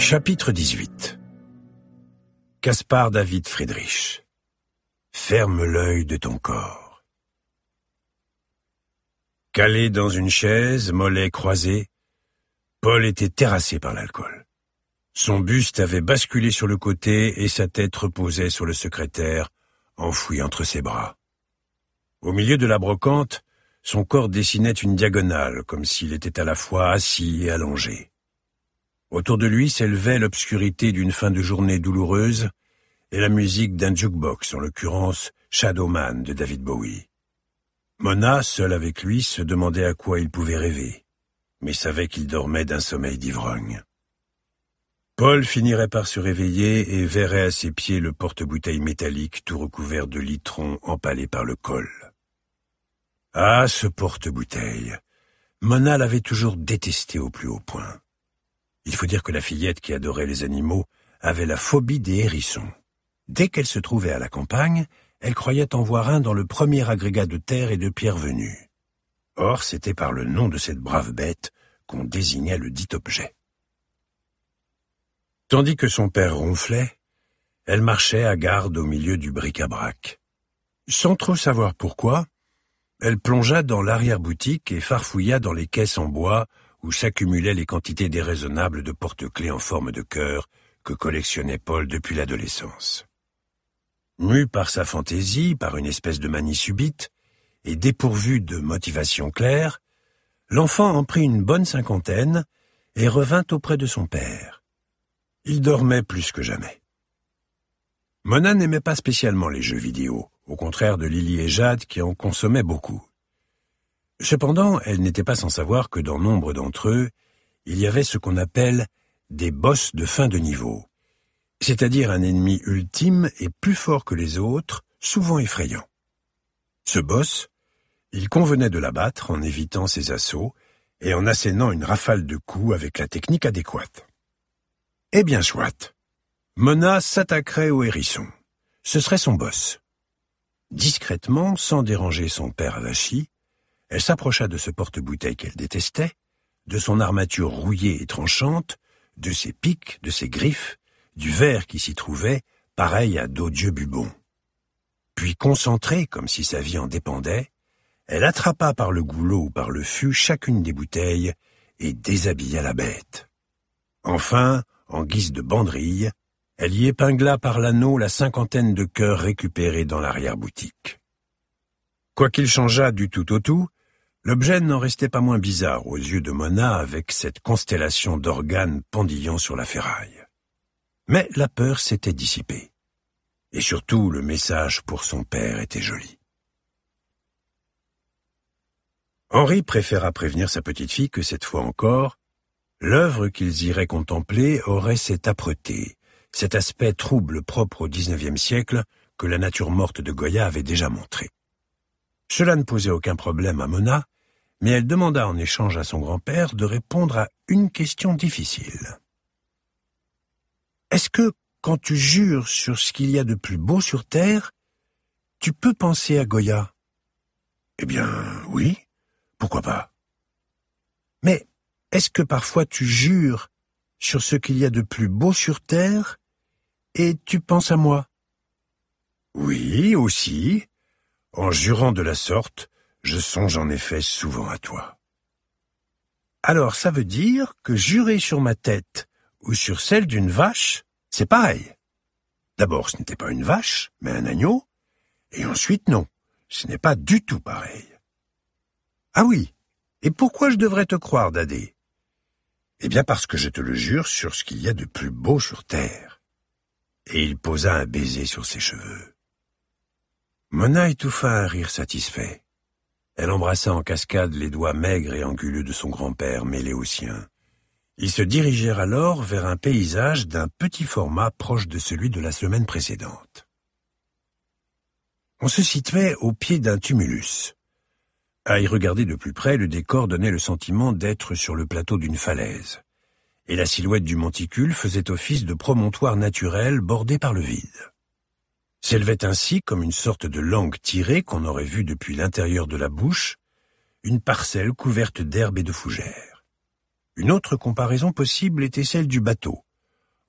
Chapitre 18. Caspar David Friedrich. Ferme l'œil de ton corps. Calé dans une chaise, mollets croisés, Paul était terrassé par l'alcool. Son buste avait basculé sur le côté et sa tête reposait sur le secrétaire, enfoui entre ses bras. Au milieu de la brocante, son corps dessinait une diagonale, comme s'il était à la fois assis et allongé. Autour de lui s'élevait l'obscurité d'une fin de journée douloureuse et la musique d'un jukebox, en l'occurrence Shadow Man de David Bowie. Mona, seule avec lui, se demandait à quoi il pouvait rêver, mais savait qu'il dormait d'un sommeil d'ivrogne. Paul finirait par se réveiller et verrait à ses pieds le porte-bouteille métallique tout recouvert de litrons empalés par le col. Ah, ce porte-bouteille! Mona l'avait toujours détesté au plus haut point. Il faut dire que la fillette qui adorait les animaux avait la phobie des hérissons. Dès qu'elle se trouvait à la campagne, elle croyait en voir un dans le premier agrégat de terre et de pierre venu. Or, c'était par le nom de cette brave bête qu'on désignait le dit objet. Tandis que son père ronflait, elle marchait à garde au milieu du bric-à-brac. Sans trop savoir pourquoi, elle plongea dans l'arrière-boutique et farfouilla dans les caisses en bois où s'accumulaient les quantités déraisonnables de porte-clés en forme de cœur que collectionnait Paul depuis l'adolescence. Mu par sa fantaisie, par une espèce de manie subite, et dépourvu de motivation claire, l'enfant en prit une bonne cinquantaine et revint auprès de son père. Il dormait plus que jamais. Mona n'aimait pas spécialement les jeux vidéo, au contraire de Lily et Jade qui en consommaient beaucoup. Cependant, elle n'était pas sans savoir que dans nombre d'entre eux, il y avait ce qu'on appelle des boss de fin de niveau, c'est-à-dire un ennemi ultime et plus fort que les autres, souvent effrayant. Ce boss, il convenait de l'abattre en évitant ses assauts et en assénant une rafale de coups avec la technique adéquate. Eh bien soit, Mona s'attaquerait au hérisson. Ce serait son boss. Discrètement, sans déranger son père avachi, elle s'approcha de ce porte-bouteille qu'elle détestait, de son armature rouillée et tranchante, de ses pics, de ses griffes, du verre qui s'y trouvait, pareil à d'odieux bubons. Puis concentrée, comme si sa vie en dépendait, elle attrapa par le goulot ou par le fût chacune des bouteilles et déshabilla la bête. Enfin, en guise de banderille, elle y épingla par l'anneau la cinquantaine de cœurs récupérés dans l'arrière-boutique. Quoiqu'il changeât du tout au tout, l'objet n'en restait pas moins bizarre aux yeux de Mona avec cette constellation d'organes pendillant sur la ferraille. Mais la peur s'était dissipée. Et surtout, le message pour son père était joli. Henri préféra prévenir sa petite-fille que cette fois encore, l'œuvre qu'ils iraient contempler aurait cette âpreté, cet aspect trouble propre au XIXe siècle que la nature morte de Goya avait déjà montré. Cela ne posait aucun problème à Mona, mais elle demanda en échange à son grand-père de répondre à une question difficile. « Est-ce que, quand tu jures sur ce qu'il y a de plus beau sur Terre, tu peux penser à Goya ?»« Eh bien, oui, pourquoi pas. »« Mais est-ce que parfois tu jures sur ce qu'il y a de plus beau sur Terre et tu penses à moi ?»« Oui, aussi. En jurant de la sorte, je songe en effet souvent à toi. » « Alors ça veut dire que jurer sur ma tête ou sur celle d'une vache, c'est pareil. D'abord, ce n'était pas une vache, mais un agneau, et ensuite non, ce n'est pas du tout pareil. »« Ah oui, et pourquoi je devrais te croire, Dadé ? » ?»« Eh bien parce que je te le jure sur ce qu'il y a de plus beau sur terre. » Et il posa un baiser sur ses cheveux. Mona étouffa un rire satisfait. Elle embrassa en cascade les doigts maigres et anguleux de son grand-père mêlés aux siens. Ils se dirigèrent alors vers un paysage d'un petit format proche de celui de la semaine précédente. On se situait au pied d'un tumulus. À y regarder de plus près, le décor donnait le sentiment d'être sur le plateau d'une falaise, et la silhouette du monticule faisait office de promontoire naturel bordé par le vide. S'élevait ainsi, comme une sorte de langue tirée qu'on aurait vue depuis l'intérieur de la bouche, une parcelle couverte d'herbe et de fougères. Une autre comparaison possible était celle du bateau,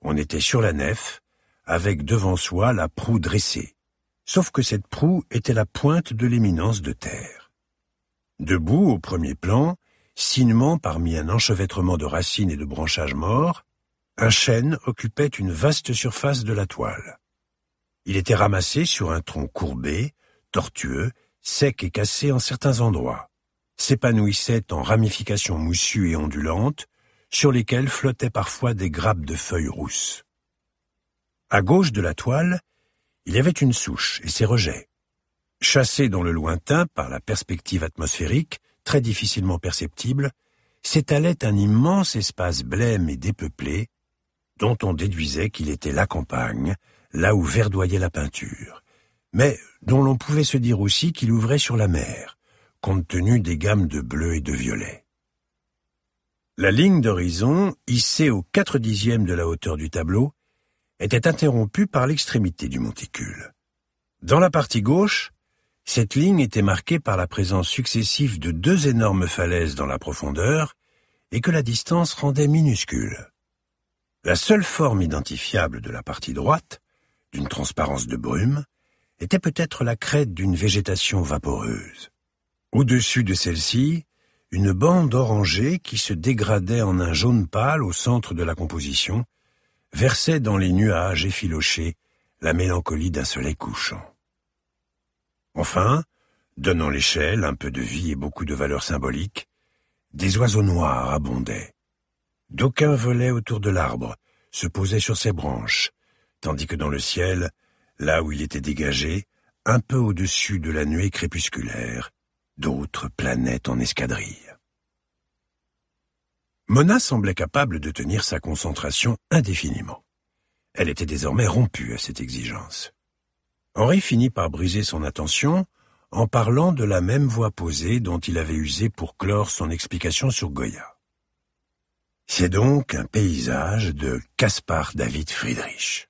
On était sur la nef, avec devant soi la proue dressée, sauf que cette proue était la pointe de l'éminence de terre. Debout, au premier plan, signement parmi un enchevêtrement de racines et de branchages morts, un chêne occupait une vaste surface de la toile. Il était ramassé sur un tronc courbé, tortueux, sec et cassé en certains endroits, s'épanouissait en ramifications moussues et ondulantes, sur lesquelles flottaient parfois des grappes de feuilles rousses. À gauche de la toile, il y avait une souche et ses rejets. Chassés dans le lointain par la perspective atmosphérique, très difficilement perceptible, s'étalait un immense espace blême et dépeuplé, dont on déduisait qu'il était la campagne, là où verdoyait la peinture, mais dont l'on pouvait se dire aussi qu'il ouvrait sur la mer, compte tenu des gammes de bleu et de violet. La ligne d'horizon, hissée aux 4/10 de la hauteur du tableau, était interrompue par l'extrémité du monticule. Dans la partie gauche, cette ligne était marquée par la présence successive de 2 énormes falaises dans la profondeur et que la distance rendait minuscule. La seule forme identifiable de la partie droite, d'une transparence de brume, était peut-être la crête d'une végétation vaporeuse. Au-dessus de celle-ci, une bande orangée qui se dégradait en un jaune pâle au centre de la composition, versait dans les nuages effilochés la mélancolie d'un soleil couchant. Enfin, donnant l'échelle un peu de vie et beaucoup de valeur symbolique, des oiseaux noirs abondaient. D'aucuns volaient autour de l'arbre, se posaient sur ses branches, tandis que dans le ciel, là où il était dégagé, un peu au-dessus de la nuée crépusculaire, d'autres planaient en escadrille. Mona semblait capable de tenir sa concentration indéfiniment. Elle était désormais rompue à cette exigence. Henri finit par briser son attention en parlant de la même voix posée dont il avait usé pour clore son explication sur Goya. C'est donc un paysage de Caspar David Friedrich.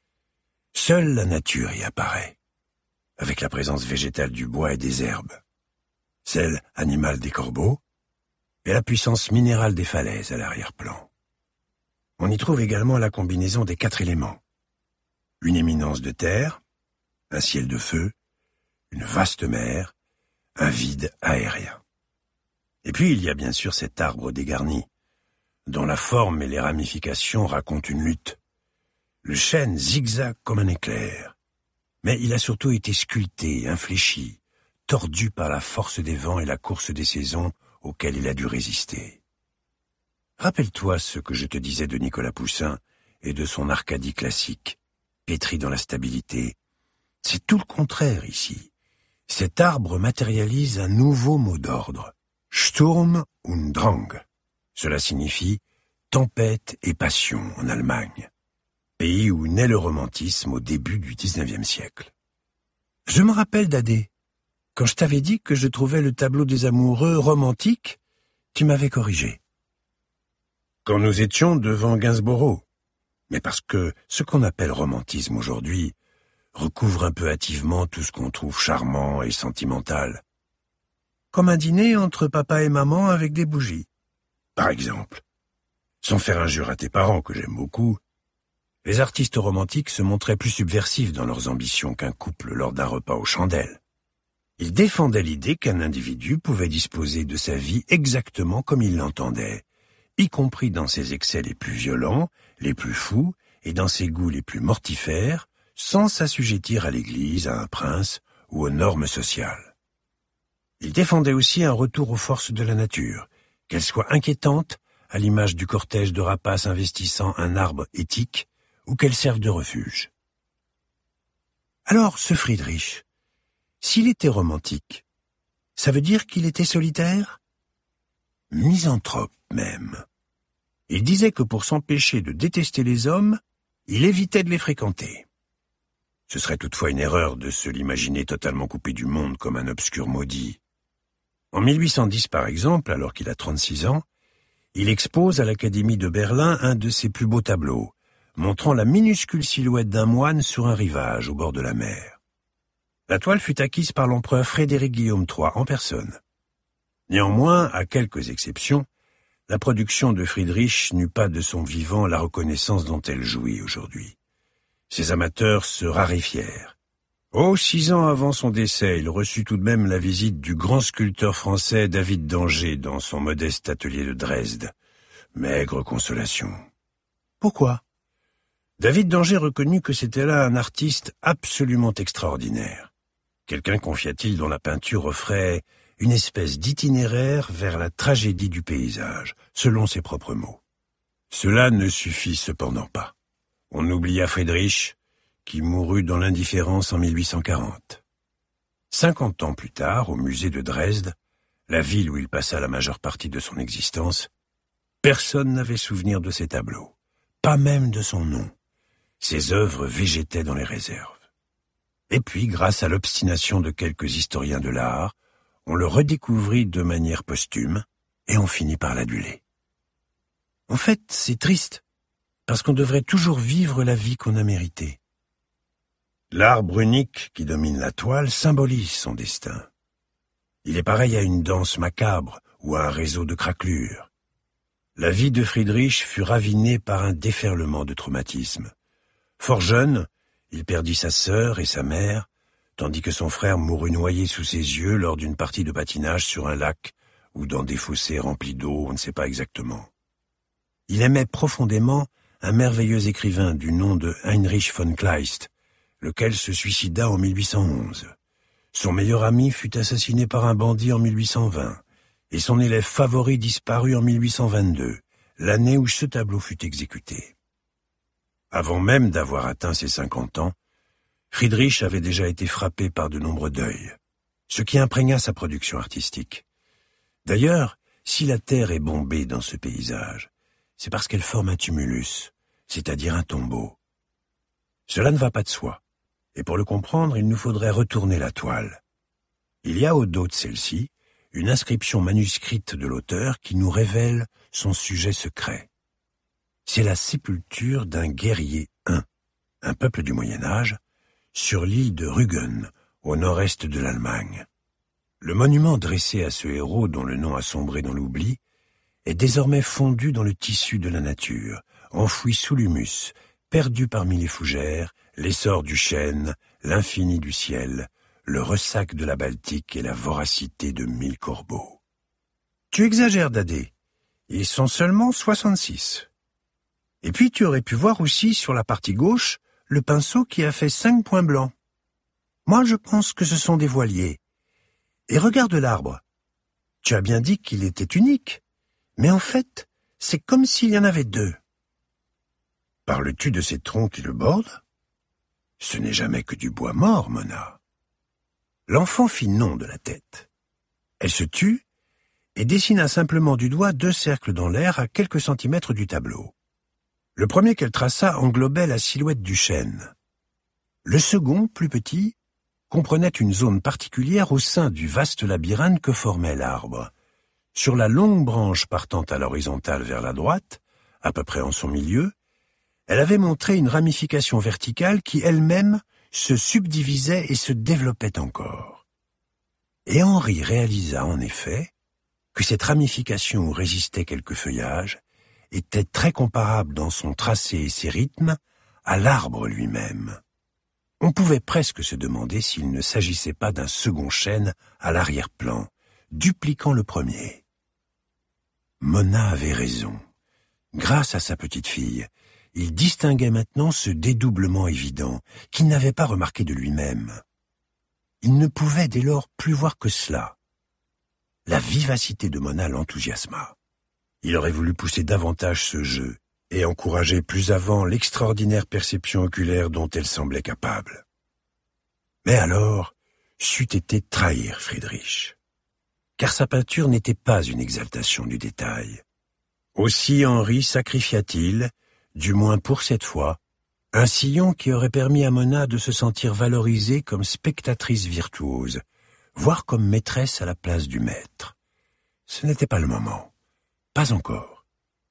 Seule la nature y apparaît, avec la présence végétale du bois et des herbes, celle animale des corbeaux, et la puissance minérale des falaises à l'arrière-plan. On y trouve également la combinaison des 4 éléments. Une éminence de terre, un ciel de feu, une vaste mer, un vide aérien. Et puis il y a bien sûr cet arbre dégarni, dont la forme et les ramifications racontent une lutte. Le chêne zigzague comme un éclair, mais il a surtout été sculpté, infléchi, tordu par la force des vents et la course des saisons auxquelles il a dû résister. Rappelle-toi ce que je te disais de Nicolas Poussin et de son Arcadie classique, pétri dans la stabilité. C'est tout le contraire ici. Cet arbre matérialise un nouveau mot d'ordre, Sturm und Drang. Cela signifie tempête et passion en Allemagne, pays où naît le romantisme au début du XIXe siècle. Je me rappelle, Dadé, quand je t'avais dit que je trouvais le tableau des amoureux romantique, tu m'avais corrigé. Quand nous étions devant Gainsborough, mais parce que ce qu'on appelle romantisme aujourd'hui recouvre un peu hâtivement tout ce qu'on trouve charmant et sentimental. Comme un dîner entre papa et maman avec des bougies, par exemple. Sans faire injure à tes parents, que j'aime beaucoup, les artistes romantiques se montraient plus subversifs dans leurs ambitions qu'un couple lors d'un repas aux chandelles. Ils défendaient l'idée qu'un individu pouvait disposer de sa vie exactement comme il l'entendait, y compris dans ses excès les plus violents, les plus fous, et dans ses goûts les plus mortifères, sans s'assujettir à l'Église, à un prince ou aux normes sociales. Ils défendaient aussi un retour aux forces de la nature, qu'elles soient inquiétantes, à l'image du cortège de rapaces investissant un arbre éthique, ou qu'elles servent de refuge. Alors, ce Friedrich, s'il était romantique, ça veut dire qu'il était solitaire? Misanthrope même. Il disait que pour s'empêcher de détester les hommes, il évitait de les fréquenter. Ce serait toutefois une erreur de se l'imaginer totalement coupé du monde comme un obscur maudit. En 1810 par exemple, alors qu'il a 36 ans, il expose à l'Académie de Berlin un de ses plus beaux tableaux, montrant la minuscule silhouette d'un moine sur un rivage au bord de la mer. La toile fut acquise par l'empereur Frédéric Guillaume III en personne. Néanmoins, à quelques exceptions, la production de Friedrich n'eut pas de son vivant la reconnaissance dont elle jouit aujourd'hui. Ses amateurs se raréfièrent. 6 ans avant son décès, il reçut tout de même la visite du grand sculpteur français David d'Angers dans son modeste atelier de Dresde. Maigre consolation. Pourquoi ? David d'Angers reconnut que c'était là un artiste absolument extraordinaire. Quelqu'un, confia-t-il, dont la peinture offrait une espèce d'itinéraire vers la tragédie du paysage, selon ses propres mots. Cela ne suffit cependant pas. On oublia Friedrich, qui mourut dans l'indifférence en 1840. 50 ans plus tard, au musée de Dresde, la ville où il passa la majeure partie de son existence, personne n'avait souvenir de ses tableaux, pas même de son nom. Ses œuvres végétaient dans les réserves. Et puis, grâce à l'obstination de quelques historiens de l'art, on le redécouvrit de manière posthume, et on finit par l'aduler. En fait, c'est triste, parce qu'on devrait toujours vivre la vie qu'on a méritée. L'arbre unique qui domine la toile symbolise son destin. Il est pareil à une danse macabre ou à un réseau de craquelures. La vie de Friedrich fut ravinée par un déferlement de traumatismes. Fort jeune, il perdit sa sœur et sa mère, tandis que son frère mourut noyé sous ses yeux lors d'une partie de patinage sur un lac ou dans des fossés remplis d'eau, on ne sait pas exactement. Il aimait profondément un merveilleux écrivain du nom de Heinrich von Kleist, lequel se suicida en 1811. Son meilleur ami fut assassiné par un bandit en 1820, et son élève favori disparut en 1822, l'année où ce tableau fut exécuté. Avant même d'avoir atteint ses 50 ans, Friedrich avait déjà été frappé par de nombreux deuils, ce qui imprégna sa production artistique. D'ailleurs, si la terre est bombée dans ce paysage, c'est parce qu'elle forme un tumulus, c'est-à-dire un tombeau. Cela ne va pas de soi, et pour le comprendre, il nous faudrait retourner la toile. Il y a au dos de celle-ci une inscription manuscrite de l'auteur qui nous révèle son sujet secret. C'est la sépulture d'un guerrier huin, un peuple du Moyen-Âge, sur l'île de Rügen, au nord-est de l'Allemagne. Le monument dressé à ce héros dont le nom a sombré dans l'oubli est désormais fondu dans le tissu de la nature, enfoui sous l'humus, perdu parmi les fougères, l'essor du chêne, l'infini du ciel, le ressac de la Baltique et la voracité de 1000 corbeaux. Tu exagères, Dadé. Ils sont seulement 66. Et puis tu aurais pu voir aussi sur la partie gauche le pinceau qui a fait 5 points blancs. Moi, je pense que ce sont des voiliers. Et regarde l'arbre. Tu as bien dit qu'il était unique, mais en fait, c'est comme s'il y en avait 2. Parles-tu de ces troncs qui le bordent ? Ce n'est jamais que du bois mort, Mona. L'enfant fit non de la tête. Elle se tut et dessina simplement du doigt 2 cercles dans l'air à quelques centimètres du tableau. Le premier qu'elle traça englobait la silhouette du chêne. Le second, plus petit, comprenait une zone particulière au sein du vaste labyrinthe que formait l'arbre. Sur la longue branche partant à l'horizontale vers la droite, à peu près en son milieu, elle avait montré une ramification verticale qui elle-même se subdivisait et se développait encore. Et Henri réalisa en effet que cette ramification où résistaient quelques feuillages était très comparable dans son tracé et ses rythmes à l'arbre lui-même. On pouvait presque se demander s'il ne s'agissait pas d'un second chêne à l'arrière-plan, dupliquant le premier. Mona avait raison. Grâce à sa petite fille, il distinguait maintenant ce dédoublement évident qu'il n'avait pas remarqué de lui-même. Il ne pouvait dès lors plus voir que cela. La vivacité de Mona l'enthousiasma. Il aurait voulu pousser davantage ce jeu et encourager plus avant l'extraordinaire perception oculaire dont elle semblait capable. Mais alors, c'eût été trahir Friedrich. Car sa peinture n'était pas une exaltation du détail. Aussi Henri sacrifia-t-il, du moins pour cette fois, un sillon qui aurait permis à Mona de se sentir valorisée comme spectatrice virtuose, voire comme maîtresse à la place du maître. Ce n'était pas le moment. Pas encore.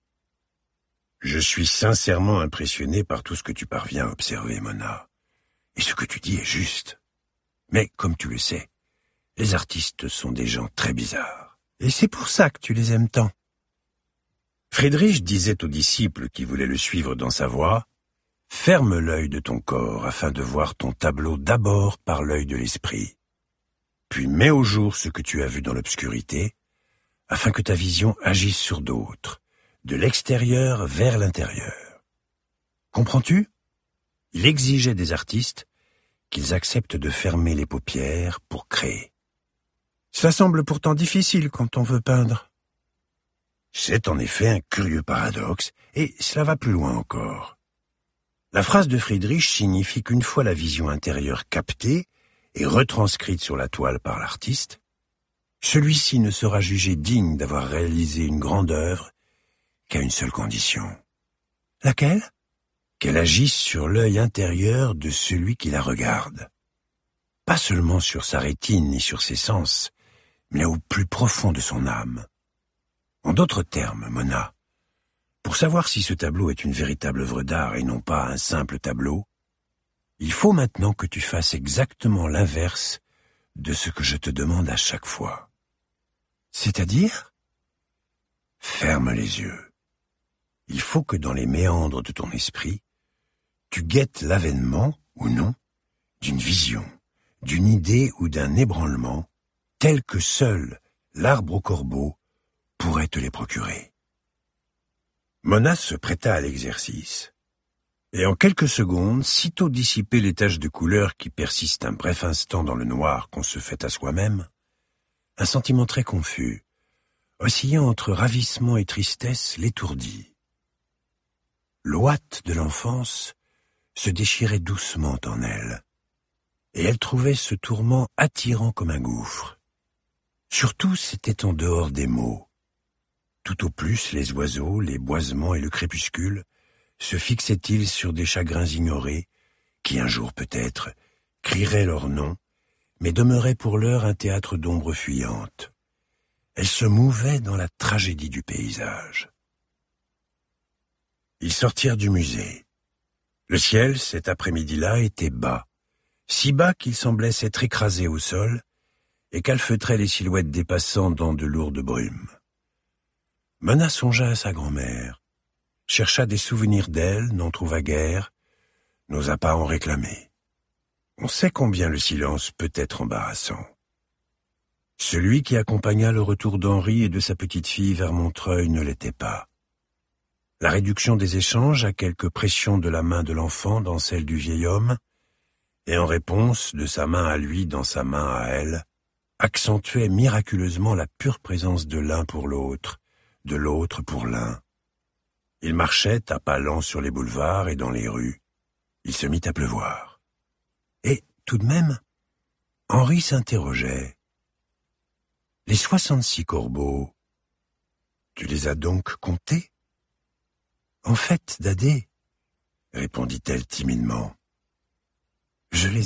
Je suis sincèrement impressionné par tout ce que tu parviens à observer, Mona. Et ce que tu dis est juste. Mais, comme tu le sais, les artistes sont des gens très bizarres. Et c'est pour ça que tu les aimes tant. Friedrich disait aux disciples qui voulaient le suivre dans sa voie, « Ferme l'œil de ton corps afin de voir ton tableau d'abord par l'œil de l'esprit. Puis mets au jour ce que tu as vu dans l'obscurité, afin que ta vision agisse sur d'autres, de l'extérieur vers l'intérieur. » Comprends-tu? Il exigeait des artistes qu'ils acceptent de fermer les paupières pour créer. Cela semble pourtant difficile quand on veut peindre. C'est en effet un curieux paradoxe, et cela va plus loin encore. La phrase de Friedrich signifie qu'une fois la vision intérieure captée et retranscrite sur la toile par l'artiste, celui-ci ne sera jugé digne d'avoir réalisé une grande œuvre qu'à une seule condition. Laquelle? Qu'elle agisse sur l'œil intérieur de celui qui la regarde. Pas seulement sur sa rétine ni sur ses sens, mais au plus profond de son âme. En d'autres termes, Mona, pour savoir si ce tableau est une véritable œuvre d'art et non pas un simple tableau, il faut maintenant que tu fasses exactement l'inverse de ce que je te demande à chaque fois. C'est-à-dire? Ferme les yeux. Il faut que dans les méandres de ton esprit, tu guettes l'avènement, ou non, d'une vision, d'une idée ou d'un ébranlement, tel que seul l'arbre au corbeau pourrait te les procurer. Mona se prêta à l'exercice, et en quelques secondes, sitôt dissipées les taches de couleur qui persistent un bref instant dans le noir qu'on se fait à soi-même, un sentiment très confus, oscillant entre ravissement et tristesse, l'étourdit. L'ouate de l'enfance se déchirait doucement en elle, et elle trouvait ce tourment attirant comme un gouffre. Surtout, c'était en dehors des mots. Tout au plus, les oiseaux, les boisements et le crépuscule se fixaient-ils sur des chagrins ignorés, qui un jour peut-être crieraient leur nom, mais demeuraient pour l'heure un théâtre d'ombres fuyantes. Elle se mouvait dans la tragédie du paysage. Ils sortirent du musée. Le ciel, cet après-midi-là, était bas, si bas qu'il semblait s'être écrasé au sol et calfeutrait les silhouettes des passants dans de lourdes brumes. Mona songea à sa grand-mère, chercha des souvenirs d'elle, n'en trouva guère, n'osa pas en réclamer. On sait combien le silence peut être embarrassant. Celui qui accompagna le retour d'Henri et de sa petite-fille vers Montreuil ne l'était pas. La réduction des échanges à quelques pressions de la main de l'enfant dans celle du vieil homme, et en réponse de sa main à lui dans sa main à elle, accentuait miraculeusement la pure présence de l'un pour l'autre, de l'autre pour l'un. Il marchait à pas lents sur les boulevards et dans les rues. Il se mit à pleuvoir. Et, tout de même, Henri s'interrogeait. « Les 66 corbeaux, tu les as donc comptés ?»« En fait, Dadé, répondit-elle timidement, je les ai vus. »